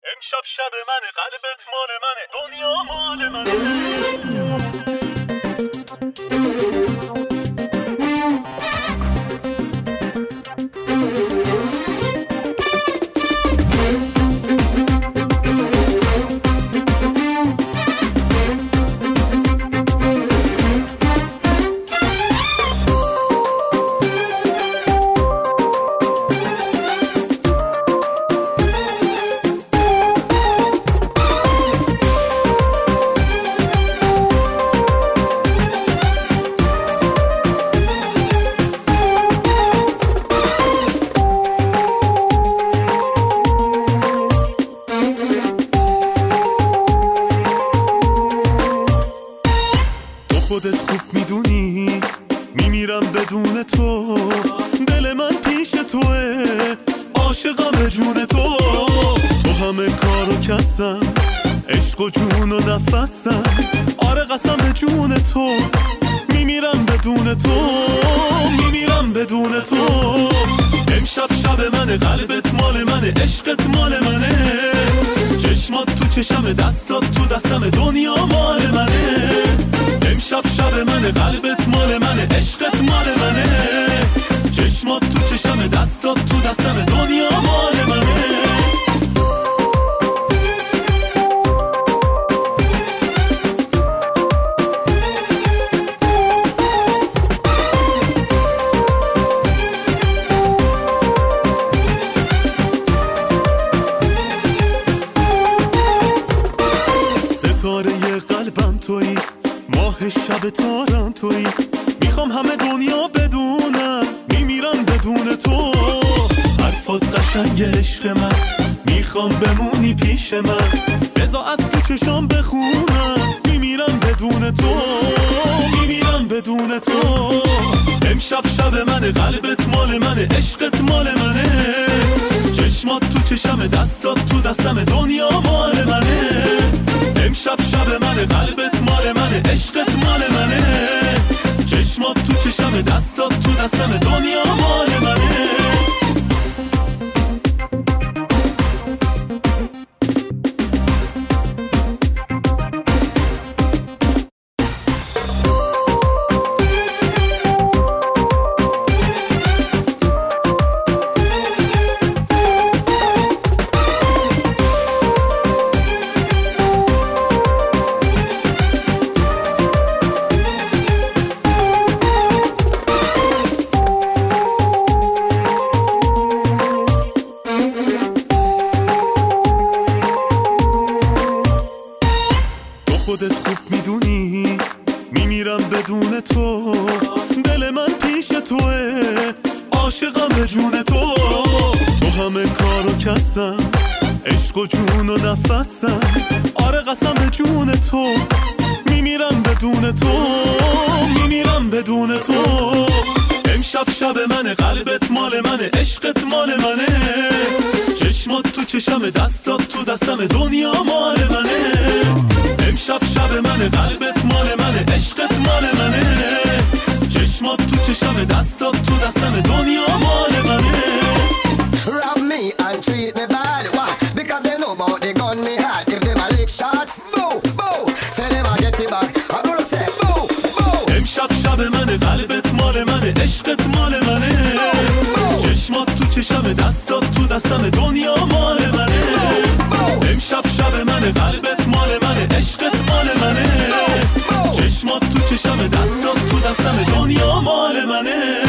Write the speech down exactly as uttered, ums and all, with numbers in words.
امشب شب منه، قلبت مال منه، دنیا مال منه. خودت خوب میدونی میمیرم بدون تو، دل من پیش توه، عاشقم به جون تو. تو همه کارو کسم، عشق و جون و نفسم، آره قسم به جون تو، میمیرم بدون تو، میمیرم بدون تو. امشب شب منه، قلبت مال منه، عشقت مال منه، چشمات تو چشم، دستات تو دستم، دنیا مال منه. امشب شب منه، قلبت مال منه، عشقت مال منه، چشمات تو چشم، دستات تو دستم، دنیا مال منه. ستاره قلبم تویی، ماه شب تارم تویی، میخوام همه دنیا بدونم میمیرم بدون تو. حرفات قشنگ عشق من، میخوام بمونی پیش من، بذار از تو چشام بخونم میمیرم بدون تو، میمیرم بدون تو. امشب شب منه، قلبت مال منه، عشقت مال منه، چشمات تو چشم، دستات تو دستم، دنیا مال منه. امشب شب منه، قلبت مال منه، عشقت مال منه، چشمات تو چشم، دستات تو دستم، دنیا مال منه. خودت خوب میدونی میمیرم بدون تو، دل من پیش توه، عاشقم به جون تو. تو همه کارو کسم، عشق و جون و نفسم، آره قسم به جون تو، میمیرم بدون تو، میمیرم بدون تو. امشب شب منه، قلبت مال منه، عشقت مال منه، چشمات تو چشم، دستات تو دستم، دنیا مال منه. امشب شب منه، قلبت مال منه، عشقت مال منه، چشمات تو چشم، دستات تو دستم، دنیا مال منه. Rob me and treat me bad, why? Because they know about the gun me had. If them a lick shot, boo, boo, say them a get it back. I'm gonna say boo, boo. امشب شب منه، قلبت مال منه، عشقت مال منه، چشمات تو چشم، دستات تو دستم، دنیا مال منه. امشب شب منه، قلبت مال منه، عشقت مال منه، چشمات تو چشم، دستات تو دستم، دنیا مال منه.